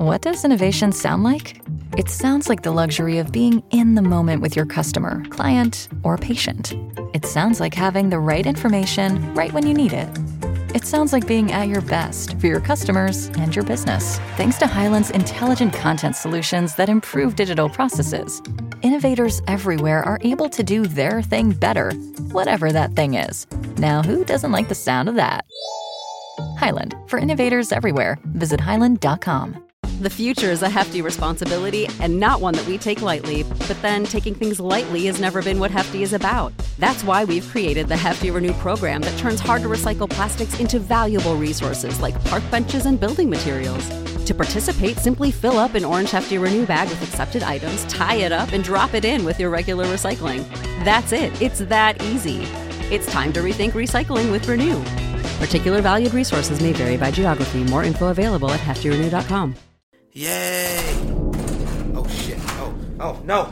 What does innovation sound like? It sounds like the luxury of being in the moment with your customer, client, or patient. It sounds like having the right information right when you need it. It sounds like being at your best for your customers and your business. Thanks to Hyland's intelligent content solutions that improve digital processes, innovators everywhere are able to do their thing better, whatever that thing is. Now, who doesn't like the sound of that? Hyland, for innovators everywhere. Visit hyland.com. The future is a hefty responsibility and not one that we take lightly. But then taking things lightly has never been what Hefty is about. That's why we've created the Hefty Renew program that turns hard-to-recycle plastics into valuable resources like park benches and building materials. To participate, simply fill up an orange Hefty Renew bag with accepted items, tie it up, and drop it in with your regular recycling. That's it. It's that easy. It's time to rethink recycling with Renew. Particular valued resources may vary by geography. More info available at heftyrenew.com. Yay! Oh shit! Oh no!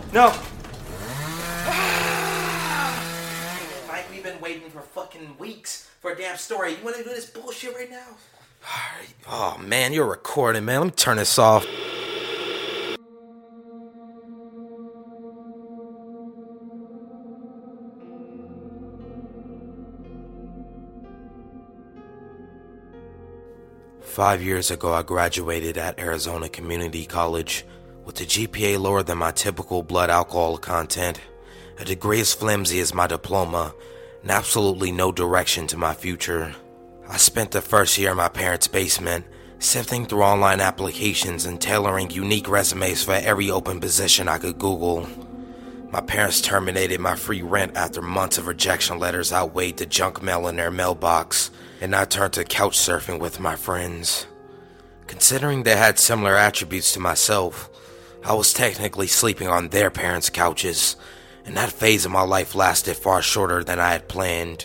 Mike, we've been waiting for fucking weeks for a damn story. You wanna do this bullshit right now? Oh man, you're recording, man. Let me turn this off. "5 years ago, I graduated at Arizona Community College with a GPA lower than my typical blood alcohol content, a degree as flimsy as my diploma, and absolutely no direction to my future. I spent the first year in my parents' basement, sifting through online applications and tailoring unique resumes for every open position I could Google. My parents terminated my free rent after months of rejection letters outweighed the junk mail in their mailbox, and I turned to couch surfing with my friends. Considering they had similar attributes to myself, I was technically sleeping on their parents' couches, and that phase of my life lasted far shorter than I had planned.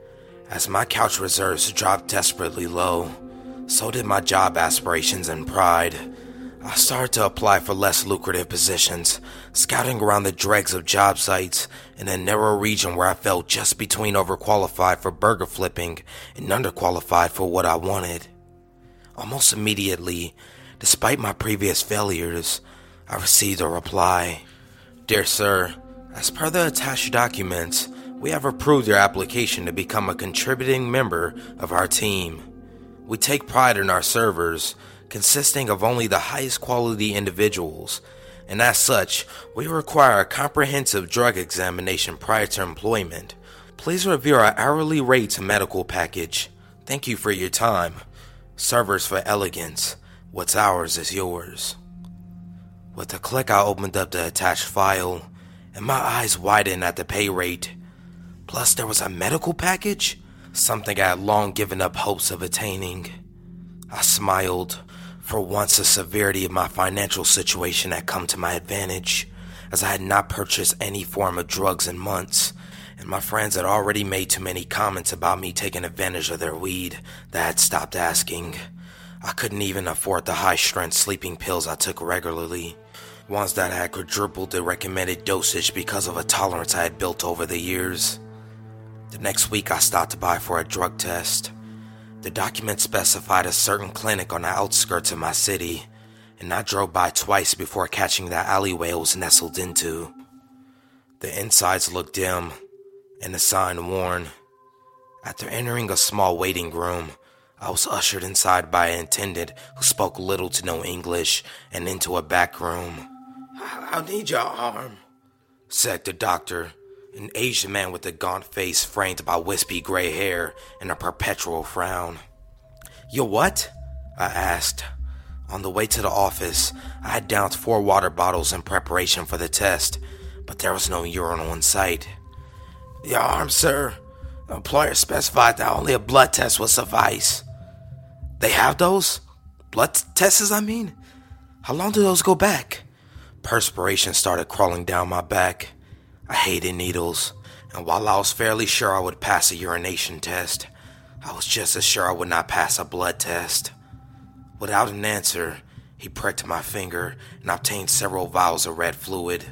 As my couch reserves dropped desperately low, so did my job aspirations and pride. I started to apply for less lucrative positions, scouting around the dregs of job sites in a narrow region where I felt just between overqualified for burger flipping and underqualified for what I wanted. Almost immediately, despite my previous failures, I received a reply. "Dear sir, as per the attached documents, we have approved your application to become a contributing member of our team. We take pride in our servers, consisting of only the highest quality individuals, and as such, we require a comprehensive drug examination prior to employment. Please review our hourly rates and medical package. Thank you for your time. Servers for elegance. What's ours is yours." With a click, I opened up the attached file, and my eyes widened at the pay rate. Plus, there was a medical package, something I had long given up hopes of attaining. I smiled. For once, the severity of my financial situation had come to my advantage, as I had not purchased any form of drugs in months, and my friends had already made too many comments about me taking advantage of their weed that I had stopped asking. I couldn't even afford the high-strength sleeping pills I took regularly, ones that had quadrupled the recommended dosage because of a tolerance I had built over the years. The next week, I stopped by for a drug test. The document specified a certain clinic on the outskirts of my city, and I drove by twice before catching the alleyway it was nestled into. The insides looked dim, and the sign worn. After entering a small waiting room, I was ushered inside by an attendant who spoke little to no English and into a back room. "I'll need your arm," said the doctor, an Asian man with a gaunt face framed by wispy gray hair and a perpetual frown. "You what?" I asked. On the way to the office, I had downed 4 water bottles in preparation for the test, but there was no urinal in sight. "Your arm, sir. The employer specified that only a blood test will suffice." "They have those? Blood tests, I mean? How long do those go back?" Perspiration started crawling down my back. I hated needles, and while I was fairly sure I would pass a urination test, I was just as sure I would not pass a blood test. Without an answer, he pricked my finger and obtained several vials of red fluid.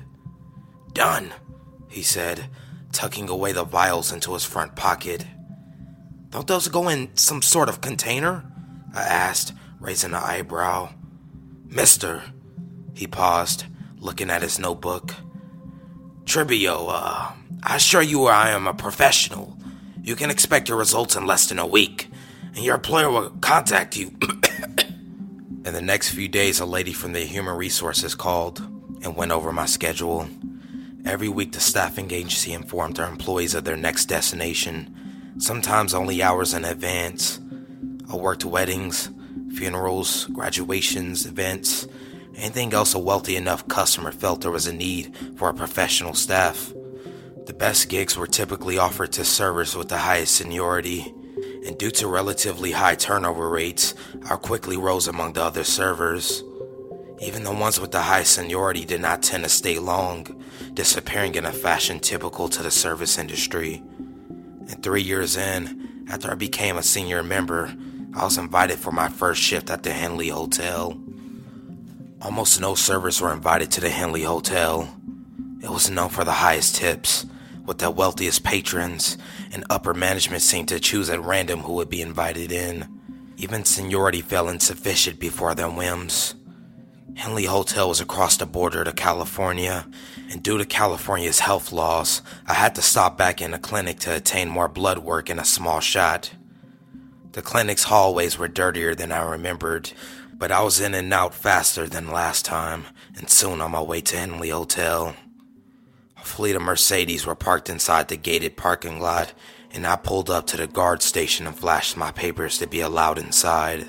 "Done," he said, tucking away the vials into his front pocket. "Don't those go in some sort of container?" I asked, raising an eyebrow. Mister, he paused, looking at his notebook. Tribio, I assure you I am a professional. You can expect your results in less than a week, and your employer will contact you. In the next few days, a lady from the Human Resources called and went over my schedule. Every week, the staffing agency informed their employees of their next destination, sometimes only hours in advance. I worked weddings, funerals, graduations, events, anything else a wealthy enough customer felt there was a need for a professional staff. The best gigs were typically offered to servers with the highest seniority, and due to relatively high turnover rates, I quickly rose among the other servers. Even the ones with the highest seniority did not tend to stay long, disappearing in a fashion typical to the service industry. And 3 years in, after I became a senior member, I was invited for my first shift at the Henley Hotel. Almost no servers were invited to the Henley Hotel. It was known for the highest tips, with the wealthiest patrons, and upper management seemed to choose at random who would be invited in. Even seniority felt insufficient before their whims. Henley Hotel was across the border to California, and due to California's health laws, I had to stop back in the clinic to attain more blood work and a small shot. The clinic's hallways were dirtier than I remembered, but I was in and out faster than last time, and soon on my way to Henley Hotel. A fleet of Mercedes were parked inside the gated parking lot, and I pulled up to the guard station and flashed my papers to be allowed inside.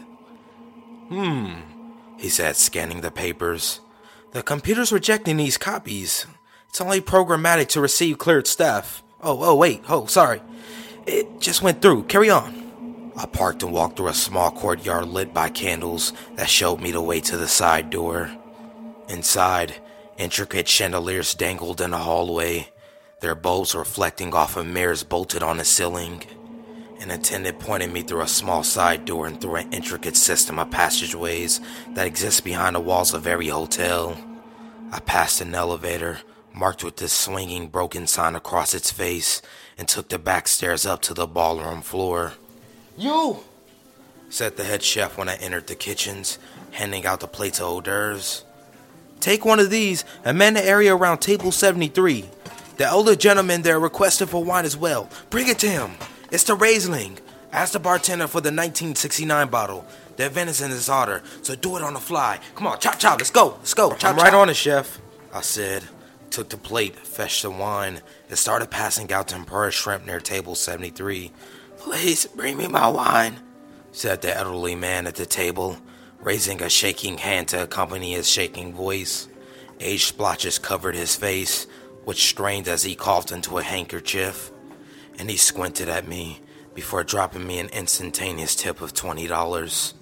He said, scanning the papers. The computer's rejecting these copies. It's only programmatic to receive cleared staff. Sorry. It just went through. Carry on. I parked and walked through a small courtyard lit by candles that showed me the way to the side door. Inside, intricate chandeliers dangled in the hallway, their bulbs reflecting off of mirrors bolted on the ceiling. An attendant pointed me through a small side door and through an intricate system of passageways that exists behind the walls of every hotel. I passed an elevator, marked with this swinging broken sign across its face, and took the back stairs up to the ballroom floor. "You!" said the head chef when I entered the kitchens, handing out the plates of hors d'oeuvres. "Take one of these and man the area around table 73. The elder gentleman there requested for wine as well. Bring it to him. It's the Riesling. Ask the bartender for the 1969 bottle. The event is in his honor, so do it on the fly. Come on, chop, let's go. I'm right on it, chef," I said. Took the plate, fetched the wine, and started passing out tempura shrimp near table 73. "Please bring me my wine," said the elderly man at the table, raising a shaking hand to accompany his shaking voice. Age splotches covered his face, which strained as he coughed into a handkerchief, and he squinted at me before dropping me an instantaneous tip of $20.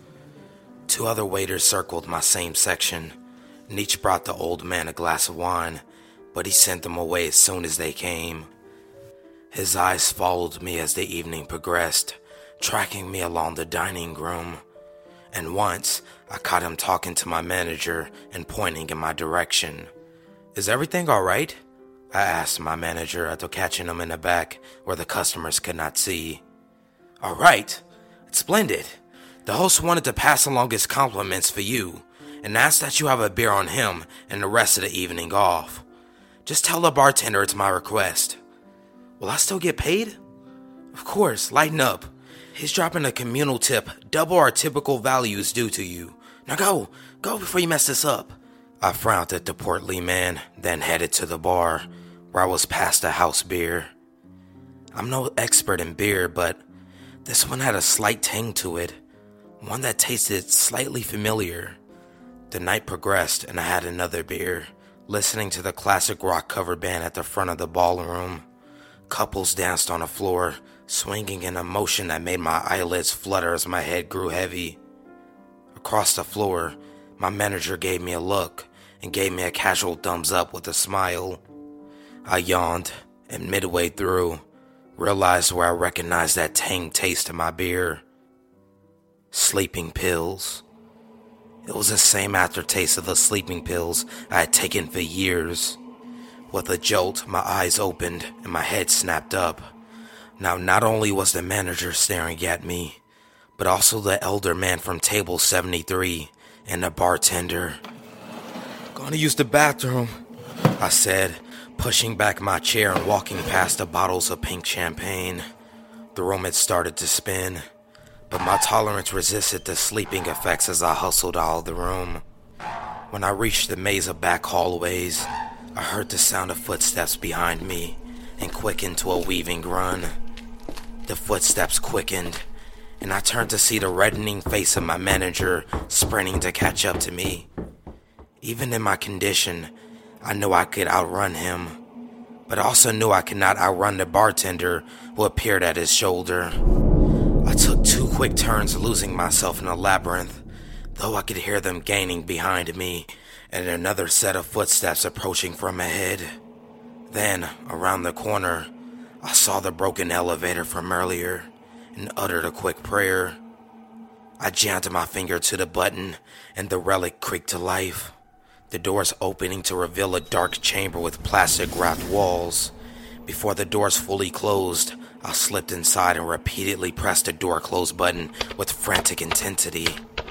2 other waiters circled my same section, and each brought the old man a glass of wine, but he sent them away as soon as they came. His eyes followed me as the evening progressed, tracking me along the dining room, and once I caught him talking to my manager and pointing in my direction. "Is everything all right?" I asked my manager after catching him in the back where the customers could not see. "All right? It's splendid. The host wanted to pass along his compliments for you and ask that you have a beer on him and the rest of the evening off. Just tell the bartender it's my request." "Will I still get paid?" "Of course, lighten up. He's dropping a communal tip, double our typical values due to you. Now go before you mess this up." I frowned at the portly man, then headed to the bar, where I was passed a house beer. I'm no expert in beer, but this one had a slight tang to it, one that tasted slightly familiar. The night progressed and I had another beer, listening to the classic rock cover band at the front of the ballroom. Couples danced on the floor, swinging in a motion that made my eyelids flutter as my head grew heavy. Across the floor, my manager gave me a look and gave me a casual thumbs up with a smile. I yawned, and midway through, realized where I recognized that tang taste in my beer. Sleeping pills. It was the same aftertaste of the sleeping pills I had taken for years. With a jolt, my eyes opened and my head snapped up. Now, not only was the manager staring at me, but also the elder man from table 73, and the bartender. "Gonna use the bathroom," I said, pushing back my chair and walking past the bottles of pink champagne. The room had started to spin, but my tolerance resisted the sleeping effects as I hustled out of the room. When I reached the maze of back hallways, I heard the sound of footsteps behind me and quickened to a weaving run. The footsteps quickened, and I turned to see the reddening face of my manager sprinting to catch up to me. Even in my condition, I knew I could outrun him, but I also knew I could not outrun the bartender who appeared at his shoulder. I took 2 quick turns, losing myself in a labyrinth, though I could hear them gaining behind me and another set of footsteps approaching from ahead. Then, around the corner, I saw the broken elevator from earlier and uttered a quick prayer. I jammed my finger to the button and the relic creaked to life, the doors opening to reveal a dark chamber with plastic-wrapped walls. Before the doors fully closed, I slipped inside and repeatedly pressed the door close button with frantic intensity.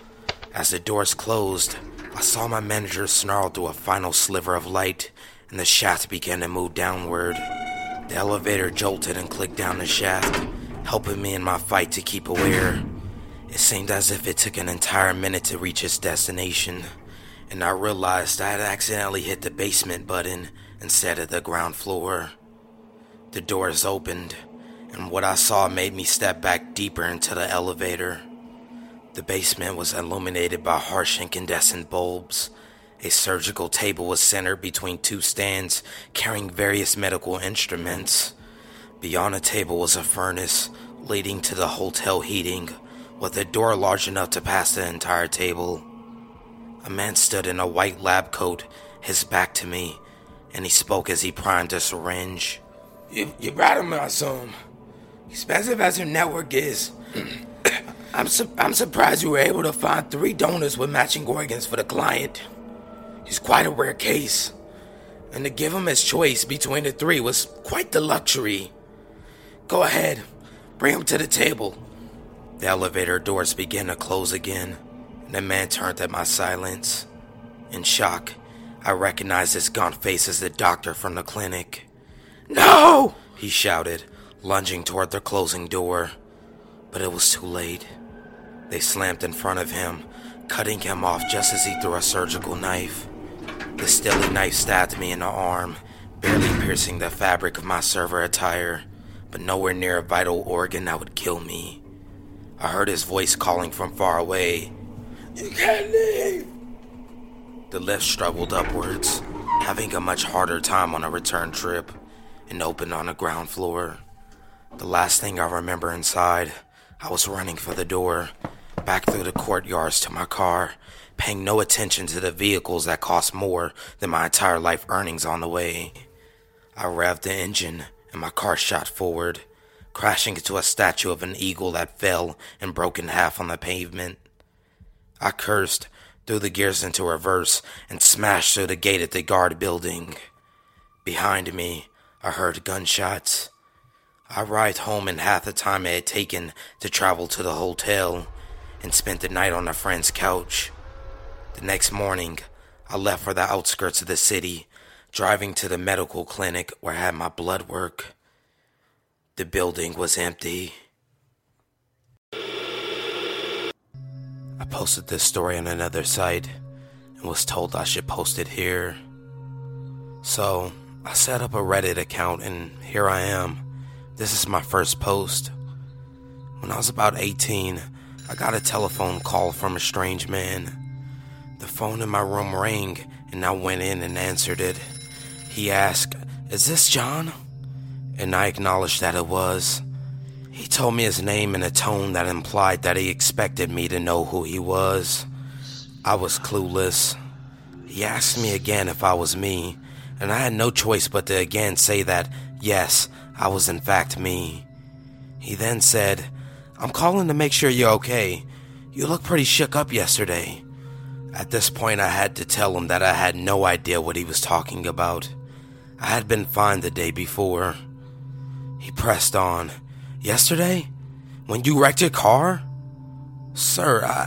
As the doors closed, I saw my manager snarl through a final sliver of light, and the shaft began to move downward. The elevator jolted and clicked down the shaft, helping me in my fight to keep aware. It seemed as if it took an entire minute to reach its destination, and I realized I had accidentally hit the basement button instead of the ground floor. The doors opened, and what I saw made me step back deeper into the elevator. The basement was illuminated by harsh incandescent bulbs. A surgical table was centered between 2 stands carrying various medical instruments. Beyond the table was a furnace leading to the hotel heating, with a door large enough to pass the entire table. A man stood in a white lab coat, his back to me, and he spoke as he primed a syringe. You brought him, I assume. Expensive as your network is, I'm surprised you were able to find 3 donors with matching organs for the client. He's quite a rare case, and to give him his choice between the 3 was quite the luxury. Go ahead, bring him to the table. The elevator doors began to close again, and the man turned at my silence. In shock, I recognized his gaunt face as the doctor from the clinic. "No!" he shouted, lunging toward the closing door. But it was too late. They slammed in front of him, cutting him off just as he threw a surgical knife. The steely knife stabbed me in the arm, barely piercing the fabric of my server attire, but nowhere near a vital organ that would kill me. I heard his voice calling from far away. "You can't leave!" The lift struggled upwards, having a much harder time on a return trip, and opened on the ground floor. The last thing I remember inside, I was running for the door, back through the courtyards to my car, paying no attention to the vehicles that cost more than my entire life earnings on the way. I revved the engine, and my car shot forward, crashing into a statue of an eagle that fell and broke in half on the pavement. I cursed, threw the gears into reverse, and smashed through the gate at the guard building. Behind me, I heard gunshots. I arrived home in half the time it had taken to travel to the hotel, and spent the night on a friend's couch. The next morning, I left for the outskirts of the city, driving to the medical clinic where I had my blood work. The building was empty. I posted this story on another site and was told I should post it here. So I set up a Reddit account and here I am. This is my first post. When I was about 18, I got a telephone call from a strange man. The phone in my room rang and I went in and answered it. He asked, "Is this John?" And I acknowledged that it was. He told me his name in a tone that implied that he expected me to know who he was. I was clueless. He asked me again if I was me, and I had no choice but to again say that, yes, I was in fact me. He then said, "I'm calling to make sure you're okay. You look pretty shook up yesterday." At this point, I had to tell him that I had no idea what he was talking about. I had been fine the day before. He pressed on. "Yesterday? When you wrecked your car?" "Sir, I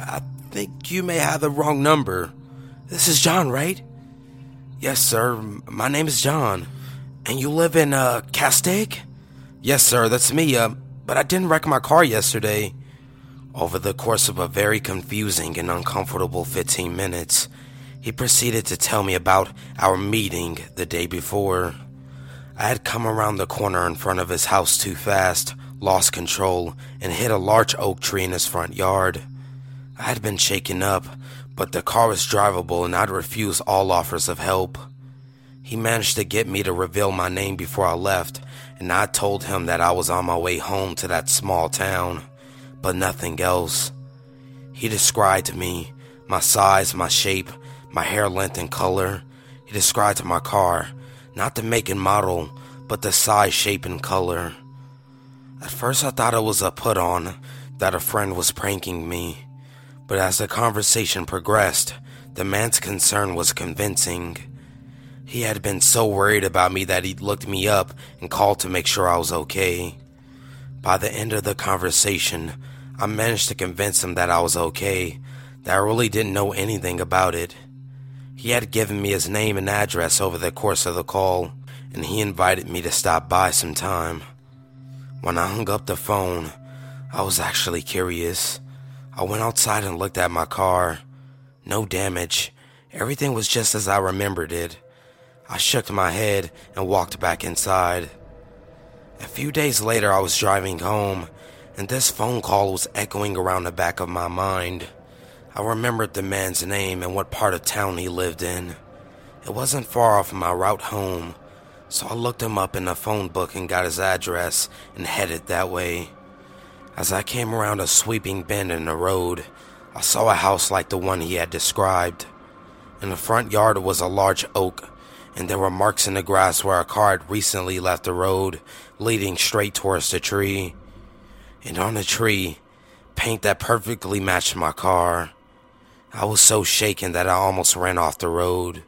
think you may have the wrong number. This is John, right? Yes, sir. My name is John. And you live in, Castaic? Yes, sir, that's me, but I didn't wreck my car yesterday. Over the course of a very confusing and uncomfortable 15 minutes, he proceeded to tell me about our meeting the day before. I had come around the corner in front of his house too fast, lost control, and hit a large oak tree in his front yard. I had been shaken up, but the car was drivable and I'd refused all offers of help. He managed to get me to reveal my name before I left, and I told him that I was on my way home to that small town, but nothing else. He described to me my size, my shape, my hair length and color. He described my car, not the make and model, but the size, shape, and color. At first I thought it was a put-on, that a friend was pranking me, but as the conversation progressed, the man's concern was convincing. He had been so worried about me that he'd looked me up and called to make sure I was okay. By the end of the conversation, I managed to convince him that I was okay, that I really didn't know anything about it. He had given me his name and address over the course of the call, and he invited me to stop by sometime. When I hung up the phone, I was actually curious. I went outside and looked at my car. No damage. Everything was just as I remembered it. I shook my head and walked back inside. A few days later, I was driving home, and this phone call was echoing around the back of my mind. I remembered the man's name and what part of town he lived in. It wasn't far off my route home, so I looked him up in the phone book and got his address and headed that way. As I came around a sweeping bend in the road, I saw a house like the one he had described. In the front yard was a large oak, and there were marks in the grass where a car had recently left the road, leading straight towards the tree. And on the tree, paint that perfectly matched my car. I was so shaken that I almost ran off the road.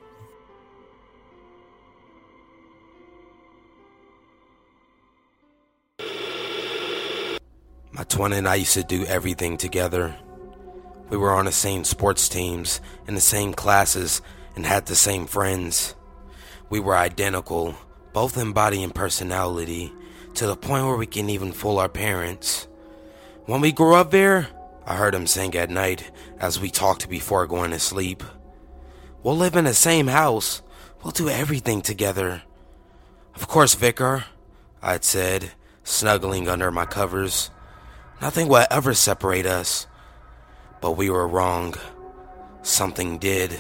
My twin and I used to do everything together. We were on the same sports teams, in the same classes, and had the same friends. We were identical, both in body and personality, to the point where we can even fool our parents. When we grew up there, I heard him sing at night as we talked before going to sleep. We'll live in the same house. We'll do everything together. Of course, Vicar, I'd said, snuggling under my covers. Nothing will ever separate us. But we were wrong. Something did.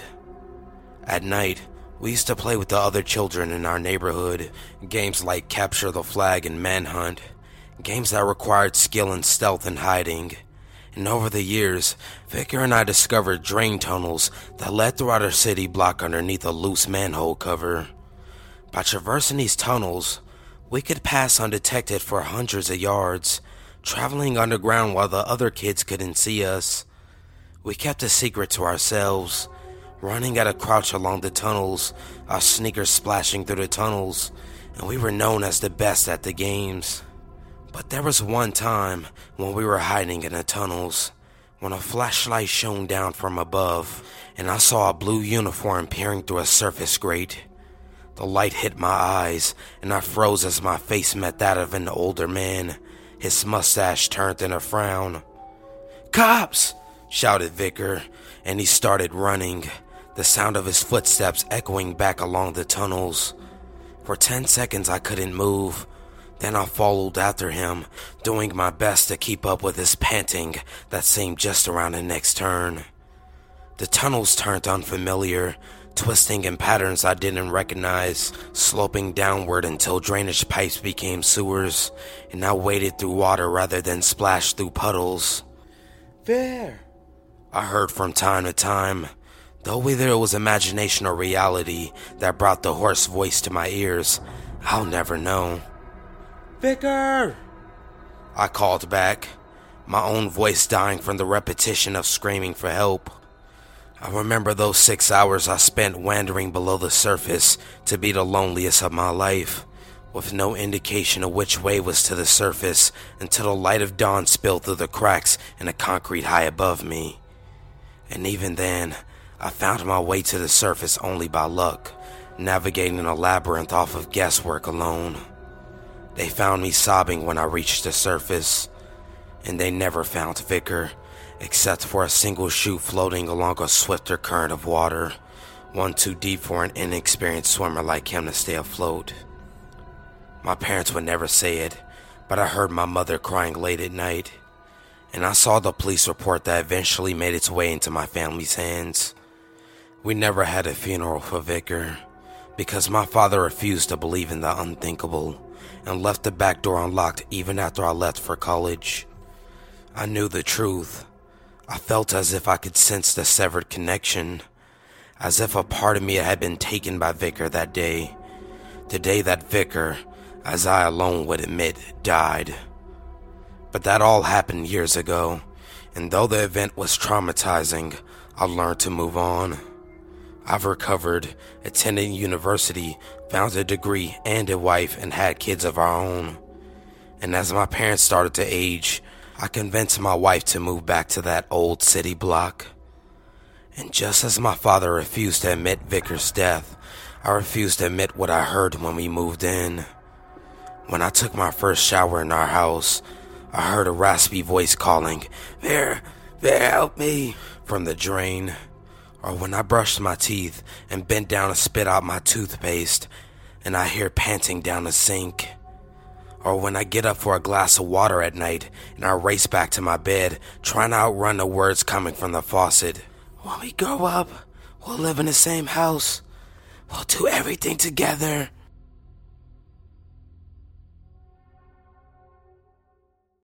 At night, we used to play with the other children in our neighborhood, games like Capture the Flag and Manhunt, games that required skill and stealth and hiding. And over the years, Vicar and I discovered drain tunnels that led throughout our city block underneath a loose manhole cover. By traversing these tunnels, we could pass undetected for hundreds of yards, traveling underground while the other kids couldn't see us. We kept a secret to ourselves, running at a crouch along the tunnels, our sneakers splashing through the tunnels, and we were known as the best at the games. But there was one time when we were hiding in the tunnels, when a flashlight shone down from above, and I saw a blue uniform peering through a surface grate. The light hit my eyes, and I froze as my face met that of an older man, his mustache turned in a frown. "Cops!" shouted Vicar, and he started running, the sound of his footsteps echoing back along the tunnels. For 10 seconds I couldn't move. Then I followed after him, doing my best to keep up with his panting that seemed just around the next turn. The tunnels turned unfamiliar, twisting in patterns I didn't recognize, sloping downward until drainage pipes became sewers, and I waded through water rather than splashed through puddles. "There," I heard from time to time, though whether it was imagination or reality that brought the hoarse voice to my ears, I'll never know. "Vicar!" I called back, my own voice dying from the repetition of screaming for help. I remember those 6 hours I spent wandering below the surface to be the loneliest of my life, with no indication of which way was to the surface until the light of dawn spilled through the cracks in the concrete high above me. And even then, I found my way to the surface only by luck, navigating a labyrinth off of guesswork alone. They found me sobbing when I reached the surface, and they never found Vicar, except for a single chute floating along a swifter current of water, one too deep for an inexperienced swimmer like him to stay afloat. My parents would never say it, but I heard my mother crying late at night, and I saw the police report that eventually made its way into my family's hands. We never had a funeral for Vicar, because my father refused to believe in the unthinkable, and left the back door unlocked even after I left for college. I knew the truth. I felt as if I could sense the severed connection, as if a part of me had been taken by Vicar that day, the day that Vicar, as I alone would admit, died. But that all happened years ago, and though the event was traumatizing, I learned to move on. I've recovered, attended university, found a degree and a wife, and had kids of our own. And as my parents started to age, I convinced my wife to move back to that old city block. And just as my father refused to admit Vicar's death, I refused to admit what I heard when we moved in. When I took my first shower in our house, I heard a raspy voice calling, Vera, help me, from the drain. Or when I brushed my teeth and bent down to spit out my toothpaste, and I hear panting down the sink. Or when I get up for a glass of water at night and I race back to my bed, trying to outrun the words coming from the faucet. When we grow up, we'll live in the same house. We'll do everything together.